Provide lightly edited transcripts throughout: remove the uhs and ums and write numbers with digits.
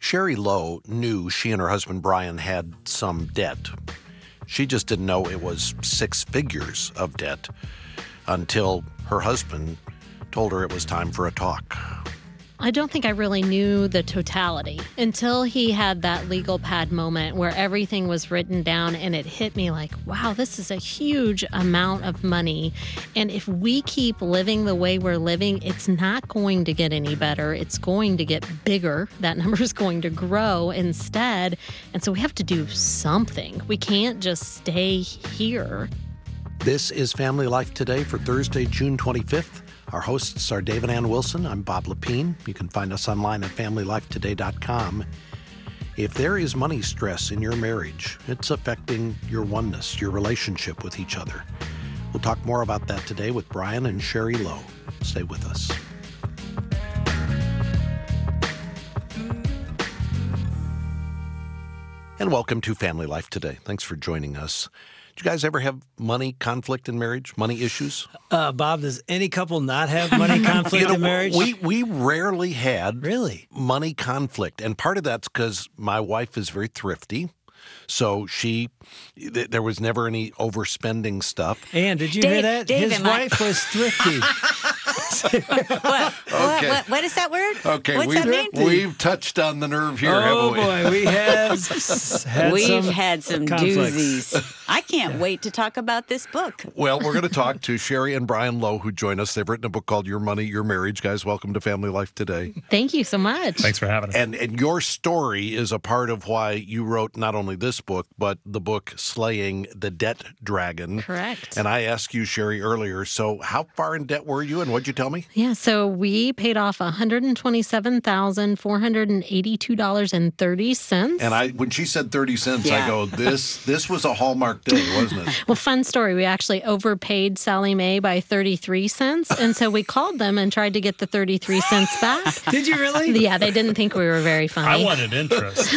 Sherry Lowe knew she and her husband Brian had some debt. She just didn't know it was 6 figures of debt until her husband told her it was time for a talk. I don't think I really knew the totality until he had that legal pad moment where everything was written down and it hit me like, wow, this is a huge amount of money. And if we keep living the way we're living, it's not going to get any better. It's going to get bigger. That number is going to grow instead. And so we have to do something. We can't just stay here. This is Family Life Today for Thursday, June 25th. Our hosts are Dave and Ann Wilson. I'm Bob Lepine. You can find us online at FamilyLifeToday.com. If there is money stress in your marriage, it's affecting your oneness, your relationship with each other. We'll talk more about that today with Brian and Sherry Lowe. Stay with us. And welcome to Family Life Today. Thanks for joining us. Do you guys ever have money conflict in marriage, money issues? Bob, does any couple not have money conflict in marriage? We rarely had Really? money conflict. And part of that's because my wife is very thrifty. So there was never any overspending stuff. Ann, did you hear that? Dave, His wife was thrifty. Okay. What is that word? Okay, What's that mean? we've touched on the nerve here, Oh, haven't we? boy, We've had some conflicts. doozies. I can't wait to talk about this book. Well, we're going to talk to Sherry and Brian Lowe, who join us. They've written a book called Your Money, Your Marriage. Guys, welcome to Family Life Today. Thank you so much. Thanks for having us. And your story is a part of why you wrote not only this book, but the book Slaying the Debt Dragon. Correct. And I asked you, Sherry, earlier, so how far in debt were you, and what'd you tell me? Yeah, so we paid off $127,482.30. And when she said 30 cents, Yeah. I go, this was a Hallmark day, wasn't it? Well, fun story. We actually overpaid Sally Mae by 33 cents. And so we called them and tried to get the 33 cents back. Did you really? Yeah, they didn't think we were very funny. I wanted interest.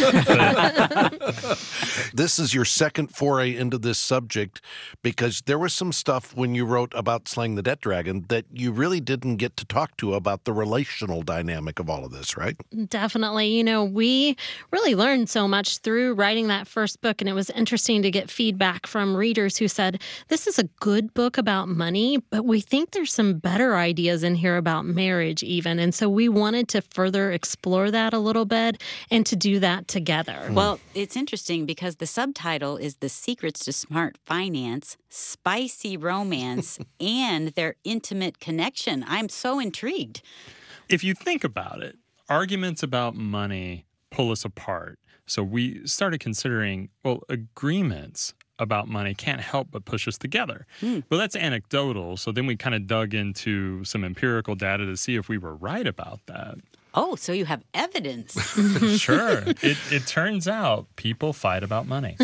This is your second foray into this subject because there was some stuff when you wrote about Slaying the Debt Dragon that you really didn't get to talk to about the relational dynamic of all of this, right? Definitely. You know, we really learned so much through writing that first book, and it was interesting to get feedback from readers who said, this is a good book about money, but we think there's some better ideas in here about marriage even. And so we wanted to further explore that a little bit and to do that together. Well, it's interesting because the subtitle is The Secrets to Smart Finance, Spicy Romance, and Their Intimate Connection. I'm so intrigued. If you think about it, arguments about money pull us apart. So we started considering, well, agreements about money can't help but push us together. Well, that's anecdotal. So then we kind of dug into some empirical data to see if we were right about that. Oh, so you have evidence. Sure. It turns out people fight about money.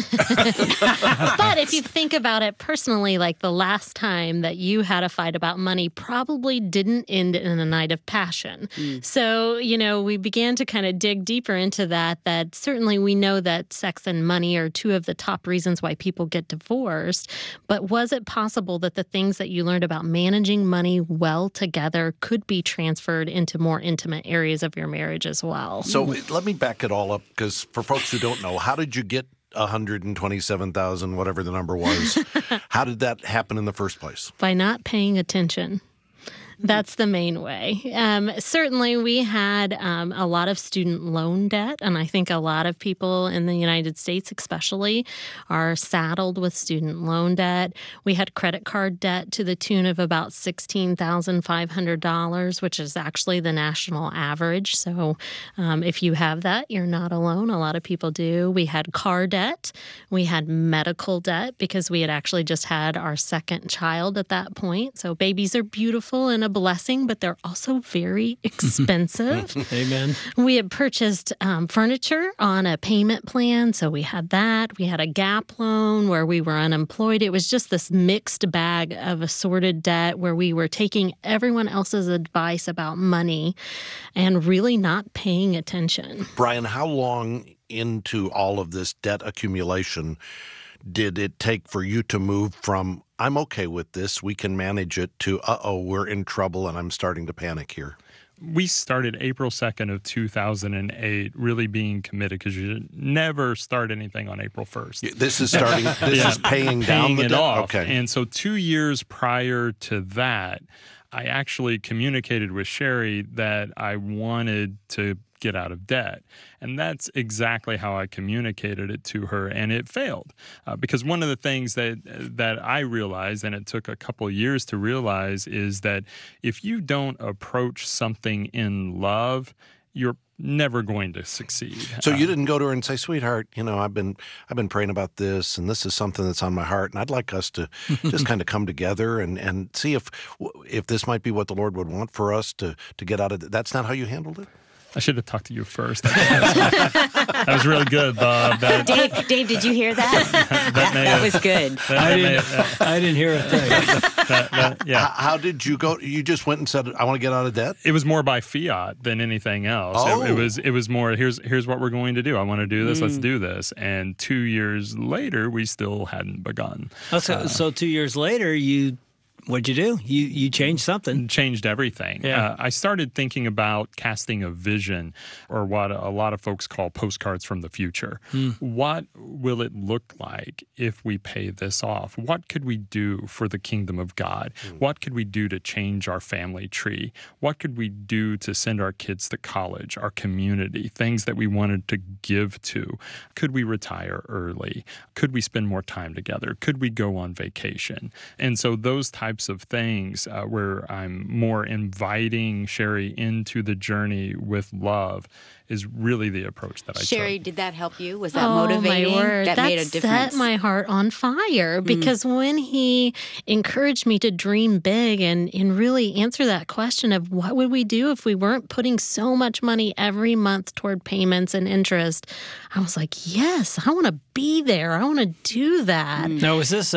But if you think about it personally, like the last time that you had a fight about money probably didn't end in a night of passion. So, you know, we began to kind of dig deeper into that certainly we know that sex and money are two of the top reasons why people get divorced. But was it possible that the things that you learned about managing money well together could be transferred into more intimate areas of your marriage as well? So let me back it all up because for folks who don't know, how did you get 127,000, whatever the number was? How did that happen in the first place? By not paying attention. That's the main way. Certainly, we had a lot of student loan debt, and I think a lot of people in the United States especially are saddled with student loan debt. We had credit card debt to the tune of about $16,500, which is actually the national average. So if you have that, you're not alone. A lot of people do. We had car debt. We had medical debt because we had actually just had our second child at that point. So babies are beautiful and a blessing, but they're also very expensive. Amen. We had purchased furniture on a payment plan, so we had that. We had a gap loan where we were unemployed. It was just this mixed bag of assorted debt where we were taking everyone else's advice about money and really not paying attention. Brian, how long into all of this debt accumulation did it take for you to move from, I'm okay with this, we can manage it, to, we're in trouble and I'm starting to panic here? we started April 2nd of 2008 really being committed, because you should never start anything on April 1st. This is starting, this is paying down the it debt? off. Okay. And so 2 years prior to that, I actually communicated with Sherry that I wanted to get out of debt. And that's exactly how I communicated it to her, and it failed. Because one of the things that I realized, and it took a couple years to realize, is that if you don't approach something in love, you're never going to succeed. So you didn't go to her and say, "Sweetheart, I've been praying about this, and this is something that's on my heart, and I'd like us to just kind of come together and see if this might be what the Lord would want for us to get out of it." That's not how you handled it? I should have talked to you first. That was really good, Bob. Dave, did you hear that? That was good. I didn't hear a thing. Yeah. How did you go? You just went and said, "I want to get out of debt"? It was more by fiat than anything else. Oh. It was more, here's what we're going to do. I want to do this. Let's do this. And 2 years later, we still hadn't begun. So 2 years later, what'd you do? You changed something. Changed everything. Yeah. I started thinking about casting a vision, or what a lot of folks call postcards from the future. What will it look like if we pay this off? What could we do for the kingdom of God? What could we do to change our family tree? What could we do to send our kids to college, our community, things that we wanted to give to? Could we retire early? Could we spend more time together? Could we go on vacation? And so those types of things where I'm more inviting Sherry into the journey with love is really the approach that I Sherry, took. did that help you? Was that motivating? My word. That made a difference. Set my heart on fire, because when he encouraged me to dream big and really answer that question of what would we do if we weren't putting so much money every month toward payments and interest, I was like, yes, I want to be there. I want to do that. Now, was this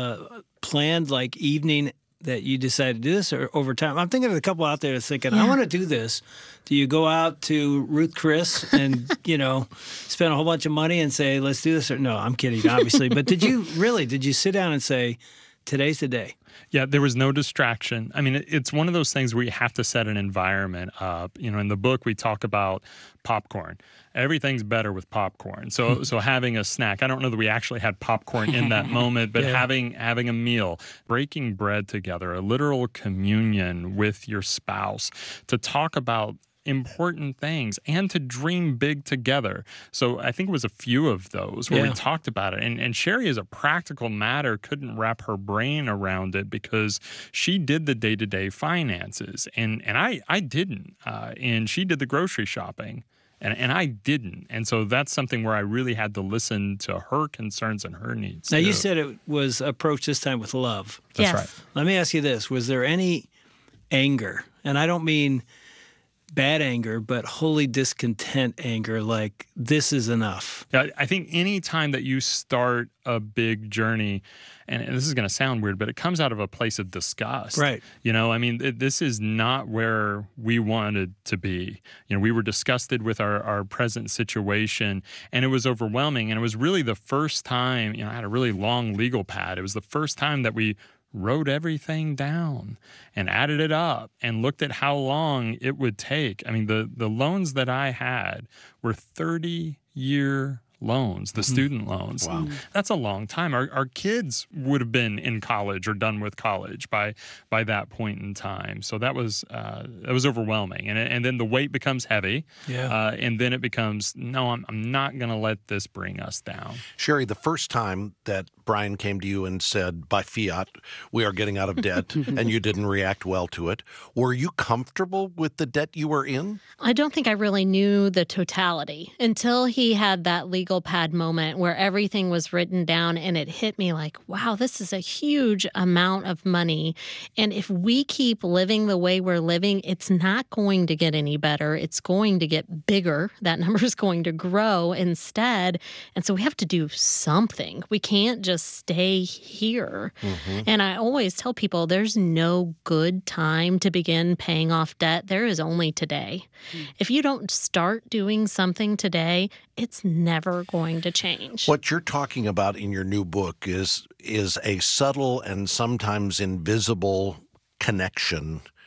a planned evening that you decided to do this, or over time? I'm thinking of a couple out there that's thinking, I want to do this. Do you go out to Ruth Chris and, spend a whole bunch of money and say, let's do this? Or no, I'm kidding, obviously. But did you sit down and say, today's the day? Yeah, there was no distraction. I mean, it's one of those things where you have to set an environment up. In the book, we talk about popcorn. Everything's better with popcorn. So having a snack, I don't know that we actually had popcorn in that moment, but having a meal, breaking bread together, a literal communion with your spouse to talk about important things and to dream big together. So I think it was a few of those where we talked about it. And Sherry, as a practical matter, couldn't wrap her brain around it because she did the day-to-day finances. And I didn't. And she did the grocery shopping. And I didn't. And so that's something where I really had to listen to her concerns and her needs. Now, you said it was approached this time with love. That's right. Let me ask you this. Was there any anger? And I don't mean bad anger, but wholly discontent anger, like this is enough? Yeah, I think any time that you start a big journey, and this is going to sound weird, but it comes out of a place of disgust. Right. This is not where we wanted to be. We were disgusted with our present situation, and it was overwhelming. And it was really the first time, I had a really long legal pad. It was the first time that we wrote everything down and added it up and looked at how long it would take. I mean, the loans that I had were 30-year loans, the student loans. Wow. That's a long time. Our kids would have been in college or done with college by that point in time. So that was overwhelming. And then the weight becomes heavy. Yeah. And then it becomes, no, I'm not going to let this bring us down. Sherry, the first time that Brian came to you and said, by fiat, we are getting out of debt, and you didn't react well to it, were you comfortable with the debt you were in? I don't think I really knew the totality until he had that legal pad moment where everything was written down, and it hit me like, wow, this is a huge amount of money. And if we keep living the way we're living, it's not going to get any better. It's going to get bigger. That number is going to grow instead. And so we have to do something. We can't just stay here. And I always tell people there's no good time to begin paying off debt. There is only today. If you don't start doing something today, it's never going to change. What you're talking about in your new book is a subtle and sometimes invisible connection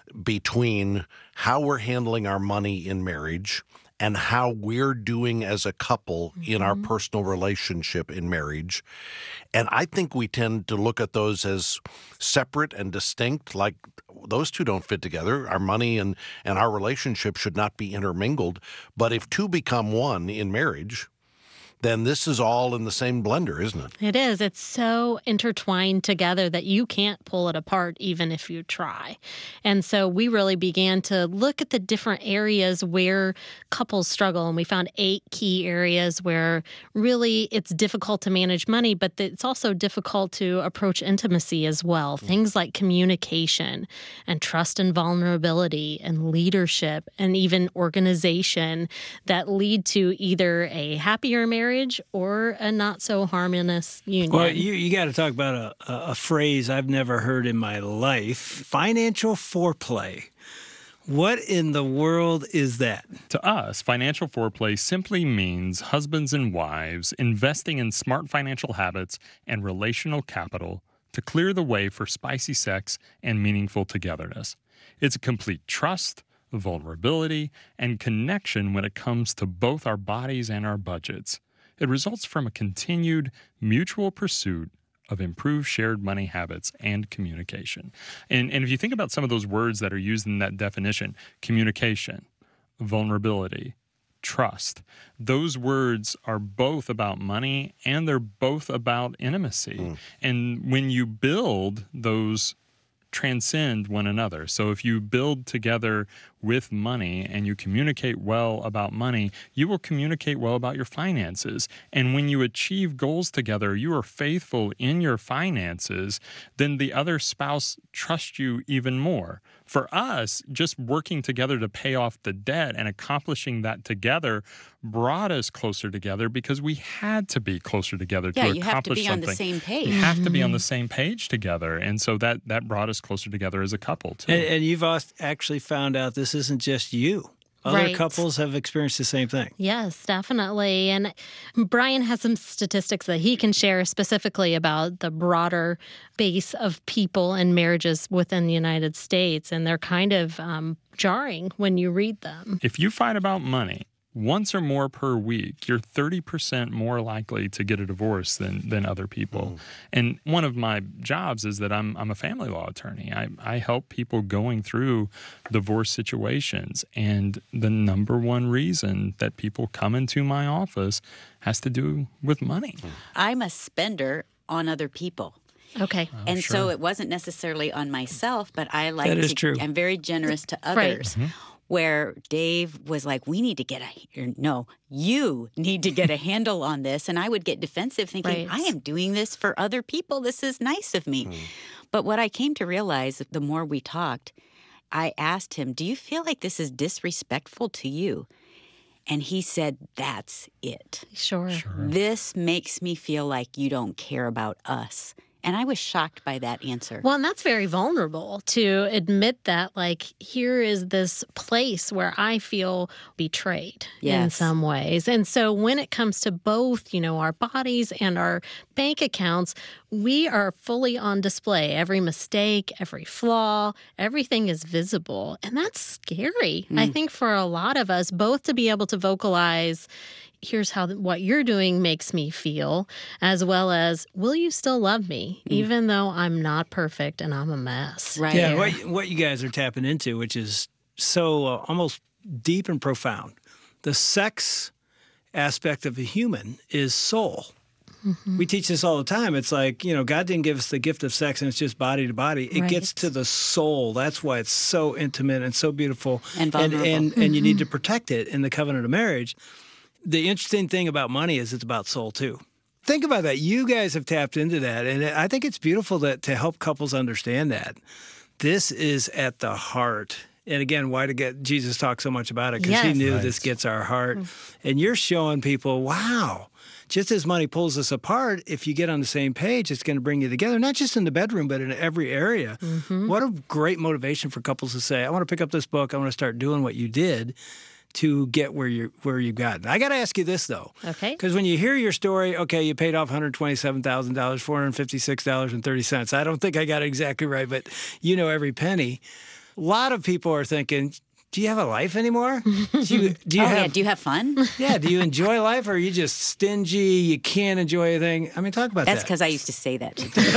between how we're handling our money in marriage and how we're doing as a couple in our personal relationship in marriage. And I think we tend to look at those as separate and distinct, like those two don't fit together. Our money and our relationship should not be intermingled. But if two become one in marriage, then this is all in the same blender, isn't it? It is. It's so intertwined together that you can't pull it apart even if you try. And so we really began to look at the different areas where couples struggle. And we found 8 key areas where really it's difficult to manage money, but it's also difficult to approach intimacy as well. Things like communication and trust and vulnerability and leadership and even organization that lead to either a happier marriage or a not so harmonious union. Well, you got to talk about a phrase I've never heard in my life: financial foreplay. What in the world is that? To us, financial foreplay simply means husbands and wives investing in smart financial habits and relational capital to clear the way for spicy sex and meaningful togetherness. It's a complete trust, vulnerability, and connection when it comes to both our bodies and our budgets. It results from a continued mutual pursuit of improved shared money habits and communication. And if you think about some of those words that are used in that definition, communication, vulnerability, trust, those words are both about money and they're both about intimacy. And when you build those transcend one another. So if you build together with money and you communicate well about money, you will communicate well about your finances. And when you achieve goals together, you are faithful in your finances, then the other spouse trusts you even more. For us, just working together to pay off the debt and accomplishing that together brought us closer together because we had to be closer together to accomplish something. Yeah, you have to be on the same page. You have to be on the same page together. And so that brought us closer together as a couple, too. And you've actually found out this isn't just you. Other Right. couples have experienced the same thing. Yes, definitely. And Brian has some statistics that he can share specifically about the broader base of people and marriages within the United States. And they're kind of jarring when you read them. If you fight about money once or more per week, you're 30% more likely to get a divorce than other people. And one of my jobs is that I'm a family law attorney. I help people going through divorce situations. And the number one reason that people come into my office has to do with money. I'm a spender on other people. Okay. And so it wasn't necessarily on myself, but I like That is true. I'm very generous to Right. others. Where Dave was like, you need to get a handle on this. And I would get defensive thinking, Right. I am doing this for other people. This is nice of me. But what I came to realize the more we talked, I asked him, do you feel like this is disrespectful to you? And he said, that's it. Sure. This makes me feel like you don't care about us. And I was shocked by that answer. Well, and that's very vulnerable to admit that, like, here is this place where I feel betrayed in Yes. some ways. And so when it comes to both, our bodies and our bank accounts, we are fully on display. Every mistake, every flaw, everything is visible. And that's scary, I think, for a lot of us, both to be able to vocalize, here's how what you're doing makes me feel, as well as, will you still love me, even though I'm not perfect and I'm a mess? Right. Yeah, what you guys are tapping into, which is so almost deep and profound. The sex aspect of a human is soul. We teach this all the time. It's like, God didn't give us the gift of sex and it's just body to body. It gets to the soul. That's why it's so intimate and so beautiful. And vulnerable. And you need to protect it in the covenant of marriage. The interesting thing about money is it's about soul too. Think about that. You guys have tapped into that. And I think it's beautiful to help couples understand that. This is at the heart. And again, why did Jesus talk so much about it? Because he Yes. knew this gets our heart. And you're showing people, wow, just as money pulls us apart, if you get on the same page, it's going to bring you together, not just in the bedroom, but in every area. What a great motivation for couples to say, I want to pick up this book. I want to start doing what you did to get where you've gotten. I got to ask you this, though. Okay. Because when you hear your story, okay, you paid off $127,000, $456.30. I don't think I got it exactly right, but you know every penny. a lot of people are thinking, do you have a life anymore? Do you have fun? Yeah, do you enjoy life, or are you just stingy? You can't enjoy anything. I mean, talk about That's that. because I used to say that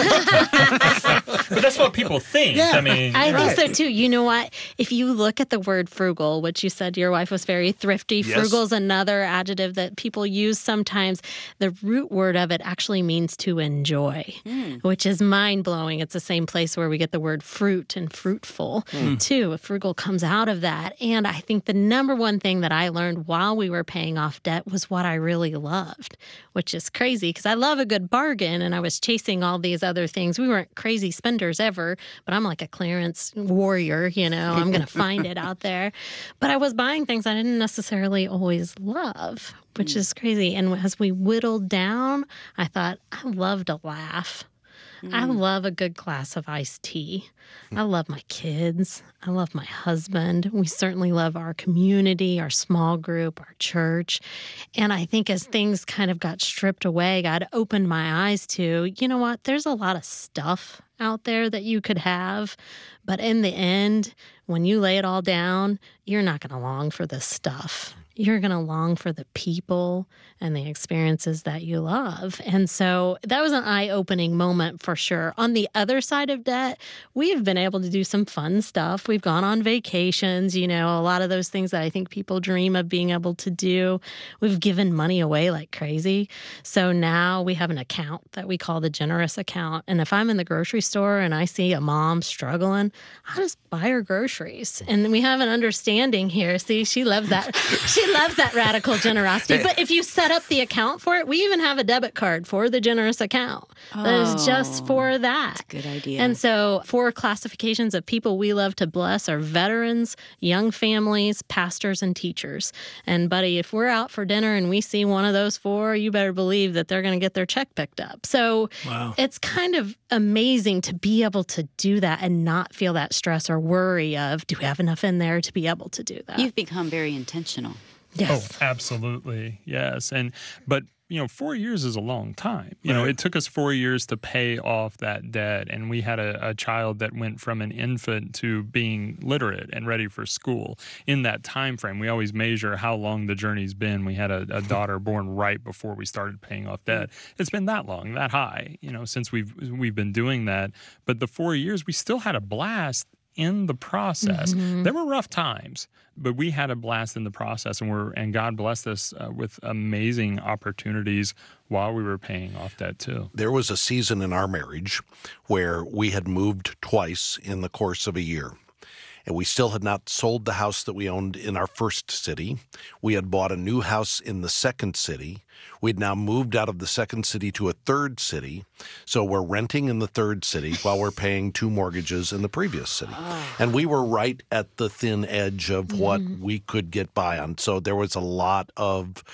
too. But that's what people think. Yeah. I mean, I think so too. You know what? If you look at the word frugal, which you said your wife was very thrifty, Yes. frugal is another adjective that people use sometimes. The root word of it actually means to enjoy, which is mind blowing. It's the same place where we get the word fruit and fruitful too. Frugal comes out of that. And I think the number one thing that I learned while we were paying off debt was what I really loved, which is crazy because I love a good bargain and I was chasing all these other things. We weren't crazy spenders ever, but I'm like a clearance warrior, you know, I'm going to find it out there. But I was buying things I didn't necessarily always love, which is crazy. And as we whittled down, I thought, I love to laugh. I love a good glass of iced tea. I love my kids. I love my husband. We certainly love our community, our small group, our church. And I think as things kind of got stripped away, God opened my eyes to, you know what, there's a lot of stuff out there that you could have. But in the end, when you lay it all down, you're not going to long for this stuff. You're going to long for the people and the experiences that you love. And so that was an eye-opening moment for sure. On the other side of debt, we've been able to do some fun stuff. We've gone on vacations, you know, a lot of those things that I think people dream of being able to do. We've given money away like crazy. So now we have an account that we call the Generous account. And if I'm in the grocery store and I see a mom struggling, I'll just buy her groceries. And we have an understanding here. See, she loves that. She loves that radical generosity. But if you set up the account for it, we even have a debit card for the Generous account that is just for that. Good idea. And so 4 classifications of people we love to bless are veterans, young families, pastors, and teachers. And buddy, if we're out for dinner and we see one of those 4, you better believe that they're going to get their check picked up. So it's kind of amazing to be able to do that and not feel that stress or worry of, do we have enough in there to be able to do that? You've become very intentional. Yes. Oh, absolutely. Yes. But 4 years is a long time. You know, it took us 4 years to pay off that debt. And we had a child that went from an infant to being literate and ready for school in that time frame. We always measure how long the journey's been. We had a daughter born right before we started paying off debt. It's been that long, that high, since we've been doing that. But the 4 years, we still had a blast in the process. There were rough times, but we had a blast in the process, and God blessed us with amazing opportunities while we were paying off debt too. There was a season in our marriage where we had moved twice in the course of a year. And we still had not sold the house that we owned in our first city. We had bought a new house in the second city. We'd now moved out of the second city to a third city. So we're renting in the third city while we're paying 2 mortgages in the previous city. And we were right at the thin edge of what we could get by on. So there was a lot of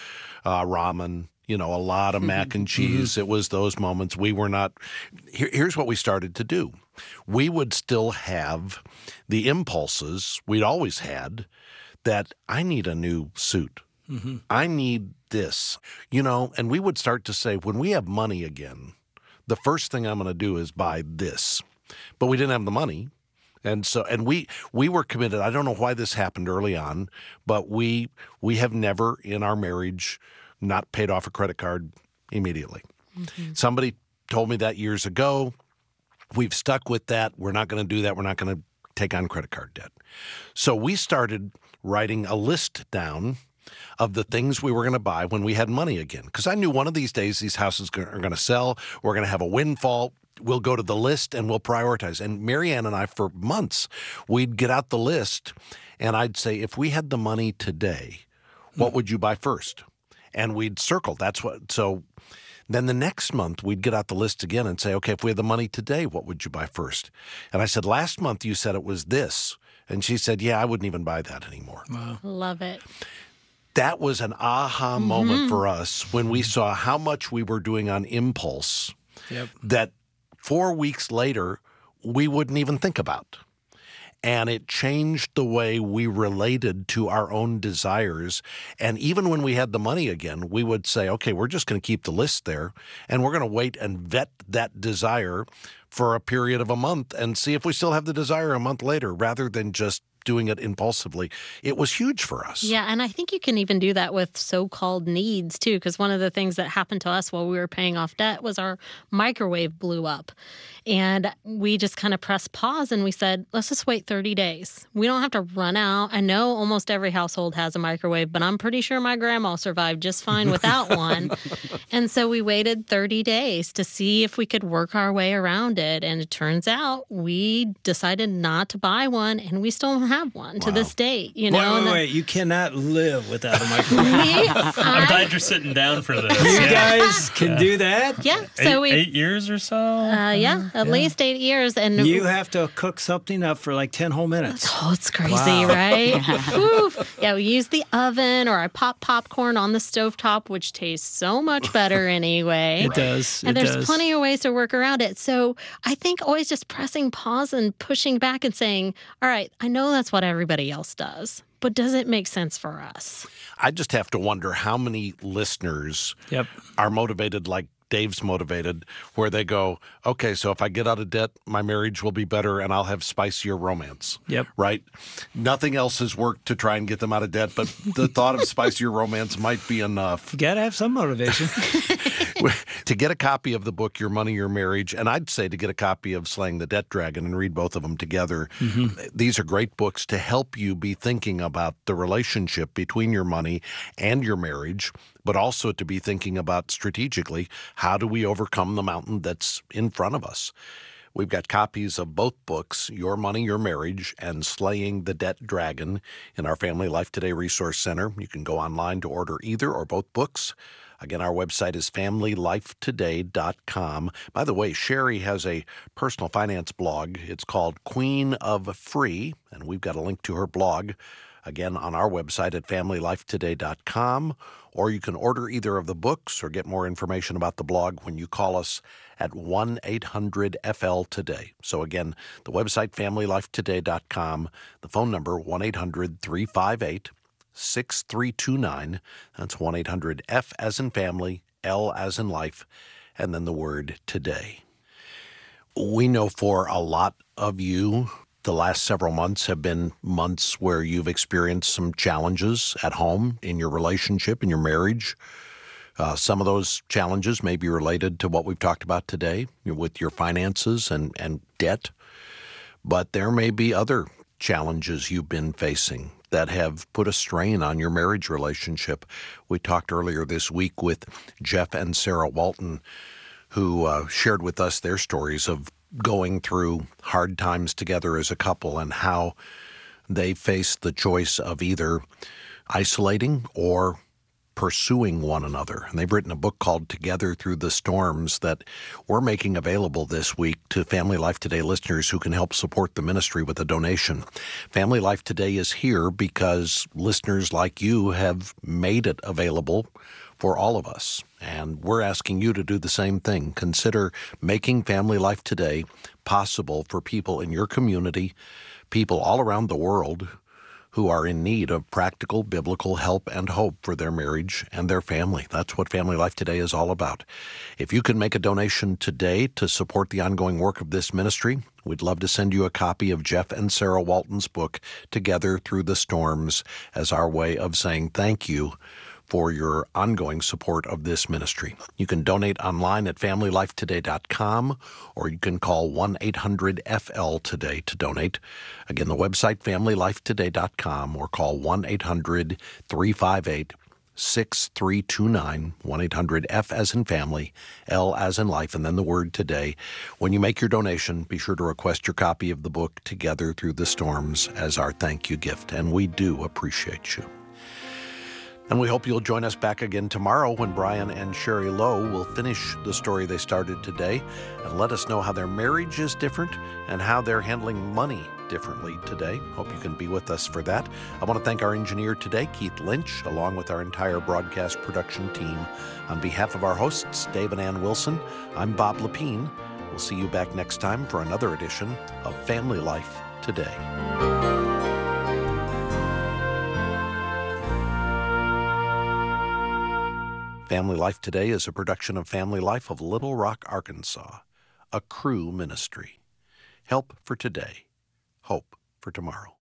ramen, a lot of mac and cheese. It was those moments. We were not. Here's what we started to do. We would still have the impulses we'd always had that I need a new suit. I need this, and we would start to say, when we have money again, the first thing I'm going to do is buy this. But we didn't have the money. And so, we were committed. I don't know why this happened early on, but we have never in our marriage not paid off a credit card immediately. Somebody told me that years ago. We've stuck with that. We're not going to do that. We're not going to take on credit card debt. So we started writing a list down of the things we were going to buy when we had money again. Because I knew one of these days these houses are going to sell. We're going to have a windfall. We'll go to the list and we'll prioritize. And Marianne and I, for months, we'd get out the list and I'd say, if we had the money today, what would you buy first? And we'd circle. So then the next month, we'd get out the list again and say, okay, if we had the money today, what would you buy first? And I said, last month you said it was this. And she said, yeah, I wouldn't even buy that anymore. Wow. Love it. That was an aha moment for us when we saw how much we were doing on impulse that 4 weeks later we wouldn't even think about. And it changed the way we related to our own desires. And even when we had the money again, we would say, okay, we're just going to keep the list there, and we're going to wait and vet that desire for a period of a month and see if we still have the desire a month later, rather than just doing it impulsively. It was huge for us. Yeah, and I think you can even do that with so-called needs, too, because one of the things that happened to us while we were paying off debt was our microwave blew up. And we just kind of pressed pause and we said, let's just wait 30 days. We don't have to run out. I know almost every household has a microwave, but I'm pretty sure my grandma survived just fine without one. And so we waited 30 days to see if we could work our way around it. And it turns out we decided not to buy one, and we still don't have one to this date. You know, Wait. You cannot live without a microwave. I'm glad you're sitting down for this. You guys can do that? Yeah. So 8 years or so? At least 8 years. And You have to cook something up for like 10 whole minutes. oh, it's crazy, right? Oof. Yeah, we use the oven, or I pop popcorn on the stovetop, which tastes so much better anyway. It does. And there's plenty of ways to work around it. So I think always just pressing pause and pushing back and saying, all right, I know that's what everybody else does, but does it make sense for us? I just have to wonder how many listeners Yep. are motivated like Dave's motivated, where they go, okay, so if I get out of debt, my marriage will be better and I'll have spicier romance. Yep. Right? Nothing else has worked to try and get them out of debt, but the thought of spicier romance might be enough. You got to have some motivation. To get a copy of the book, Your Money, Your Marriage, and I'd say to get a copy of Slaying the Debt Dragon and read both of them together. These are great books to help you be thinking about the relationship between your money and your marriage, but also to be thinking about strategically, how do we overcome the mountain that's in front of us? We've got copies of both books, Your Money, Your Marriage, and Slaying the Debt Dragon, in our Family Life Today Resource Center. You can go online to order either or both books. Again, our website is familylifetoday.com. By the way, Sherry has a personal finance blog. It's called Queen of Free, and we've got a link to her blog, again, on our website at familylifetoday.com. Or you can order either of the books or get more information about the blog when you call us at 1-800-FL-TODAY. So again, the website, familylifetoday.com, the phone number, 1-800-358-6329. That's 1-800-F as in family, L as in life, and then the word today. We know for a lot of you, the last several months have been months where you've experienced some challenges at home, in your relationship, in your marriage. Some of those challenges may be related to what we've talked about today with your finances and debt. But there may be other challenges you've been facing that have put a strain on your marriage relationship. We talked earlier this week with Jeff and Sarah Walton, who shared with us their stories of going through hard times together as a couple and how they faced the choice of either isolating or pursuing one another. And they've written a book called Together Through the Storms that we're making available this week to Family Life Today listeners who can help support the ministry with a donation. Family Life Today is here because listeners like you have made it available for all of us. And we're asking you to do the same thing. Consider making Family Life Today possible for people in your community, people all around the world who are in need of practical biblical help and hope for their marriage and their family. That's what Family Life Today is all about. If you can make a donation today to support the ongoing work of this ministry, we'd love to send you a copy of Jeff and Sarah Walton's book, Together Through the Storms, as our way of saying thank you for your ongoing support of this ministry. You can donate online at familylifetoday.com, or you can call 1-800-FL-TODAY to donate. Again, the website, familylifetoday.com, or call 1-800-358-6329, 1-800-F as in family, L as in life, and then the word today. When you make your donation, be sure to request your copy of the book, Together Through the Storms, as our thank you gift, and we do appreciate you. And we hope you'll join us back again tomorrow when Brian and Sherry Lowe will finish the story they started today and let us know how their marriage is different and how they're handling money differently today. Hope you can be with us for that. I want to thank our engineer today, Keith Lynch, along with our entire broadcast production team. On behalf of our hosts, Dave and Ann Wilson, I'm Bob Lepine. We'll see you back next time for another edition of Family Life Today. Family Life Today is a production of Family Life of Little Rock, Arkansas, a Cru ministry. Help for today, hope for tomorrow.